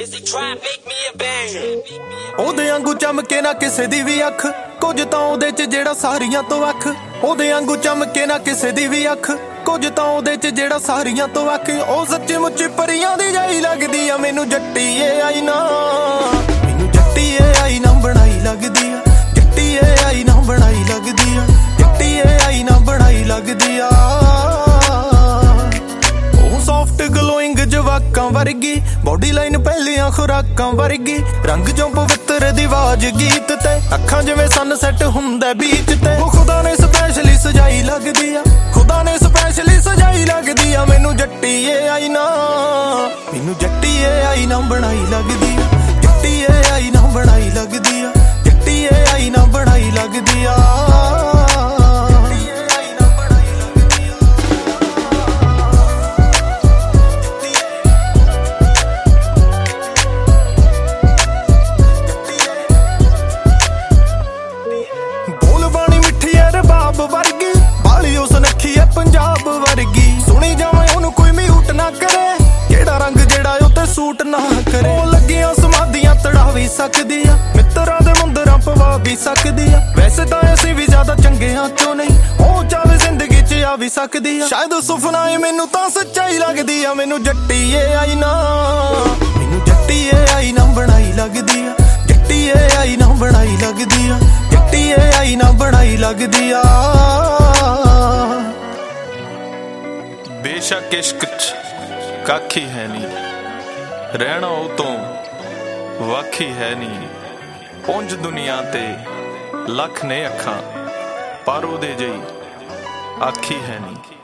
ਉਹਦੇ ਵਾਂਗੂ ਚਮਕੇ ਨਾ ਕਿਸੇ ਦੀ ਵੀ ਅੱਖ, ਕੁਝ ਤਾਂ ਉਹਦੇ ਚ ਜਿਹੜਾ ਸਾਰੀਆਂ ਤੋਂ ਅੱਖ। ਉਹਦੇ ਵਾਂਗੂ ਚਮਕੇ ਨਾ ਕਿਸੇ ਦੀ ਵੀ ਅੱਖ, ਕੁਝ ਤਾਂ ਉਹਦੇ ਚ ਜਿਹੜਾ ਸਾਰੀਆਂ ਤੋਂ ਅੱਖ। ਉਹ ਸੱਚੀ ਮੁੱਚੀ ਪਰੀਆਂ ਦੀ ਜਾਈ ਲੱਗਦੀ ਆ ਮੈਨੂੰ, ਜੱਟੀਏ ਆਈ ਨਾ, ਮੈਨੂੰ ਜੱਟੀਏ ਆਈ ਨਾ ਬਣਾਈ ਲੱਗਦੀ ਆ, ਜੱਟੀਏ ਆਈ ਨਾ ਬਣਾਈ ਲੱਗਦੀ ਆ, ਜੱਟੀਏ ਆਈ ਨਾ ਬਣਾਈ ਲੱਗਦੀ ਆ। ਸੌਫਟ ਗਲੋਇੰਗ ਜਵਾਕਾਂ ਵਰਗੀ, ਬੋਡੀ ਲਾਈਨ ਪਹਿਲੀਆਂ ਖੁਰਾਕਾਂ ਵਰਗੀ, ਰੰਗ ਜੋ ਪਵਿੱਤਰ ਦੀ ਆਵਾਜ਼ ਗੀਤ ਤੇ, ਅੱਖਾਂ ਜਿਵੇਂ ਸਨਸੈਟ ਹੁੰਦਾ ਬੀਚ ਤੇ। ਉਹ ਖੁਦਾ ਨੇ ਸਪੈਸ਼ਲੀ ਸਜਾਈ ਲੱਗਦੀ ਆ, ਖੁਦਾ ਨੇ ਸਪੈਸ਼ਲੀ ਸਜਾਈ ਲੱਗਦੀ ਆ ਮੈਨੂੰ, ਜੱਟੀਏ ਆਈ ਨਾ, ਮੈਨੂੰ ਜੱਟੀਏ ਆਈ ਨਾ ਬਣਾਈ ਲੱਗਦੀ ਆ, ਜੱਟੀਏ ਆਈ ਨਾ ਬਣਾਈ ਲੱਗਦੀ ਆ, ਜੱਟੀਏ ਆਈ ਨਾ ਬਣਾਈ ਲੱਗਦੀ ਆ। ਵਰਗੀ ਬਾਲੀ ਉਸ ਨੱਖੀ ਐ ਪੰਜਾਬ ਵਰਗੀ, ਸੁਣੀ ਜਾਵੇਂ ਉਹਨੂੰ ਕੋਈ ਮਿਊਟ ਨਾ ਕਰੇ, ਕਿਹੜਾ ਰੰਗ ਜਿਹੜਾ ਉੱਤੇ ਸੂਟ ਨਾ ਕਰੇ। ਉਹ ਲੱਗੀਆਂ ਸਮਾਧੀਆਂ ਤੜਾ ਵੀ ਸਕਦੀ ਆ, ਮਿੱਤਰਾਂ ਦੇ ਮੁੰਦਰਾਂ ਪਵਾ ਵੀ ਸਕਦੀ ਆ। ਵੈਸੇ ਤਾਂ ਅਸੀਂ ਵੀ ਜ਼ਿਆਦਾ ਚੰਗਿਆਂ ਚੋਂ ਨਹੀਂ, ਉਹ ਚਾਹੇ ਜ਼ਿੰਦਗੀ 'ਚ ਆ ਵੀ ਸਕਦੀ ਆ। ਸ਼ਾਇਦ ਸੁਪਨਾ ਏ ਮੈਨੂੰ ਤਾਂ ਸੱਚਾਈ ਲੱਗਦੀ ਆ ਮੈਨੂੰ, ਜੱਟੀਏ ਆਈ ਨਾ, ਮੈਨੂੰ ਜੱਟੀਏ ਆਈ ਨਾ ਬਣਾਈ ਲੱਗਦੀ ਆ, ਜੱਟੀਏ ਆਈ ਨਾ ਬਣਾਈ ਲੱਗਦੀ ਆ, ਜੱਟੀਏ ਆਈ ਨਾ ਬਣਾਈ ਲੱਗਦੀ ਆ। ਬੇਸ਼ੱਕ ਇਸ਼ਕ 'ਚ ਕੱਖ ਹੀ ਹੈ ਨਹੀਂ, ਰਹਿਣਾ ਉਹ ਤੋਂ ਵੱਖ ਹੀ ਹੈ ਨਹੀਂ। ਪੁੰਜ ਦੁਨੀਆ ਤੇ ਲੱਖ ਨੇ ਅੱਖਾਂ, ਪਰ ਉਹਦੇ ਜਿਹੀ ਅੱਖ ਹੀ ਹੈ ਨਹੀਂ।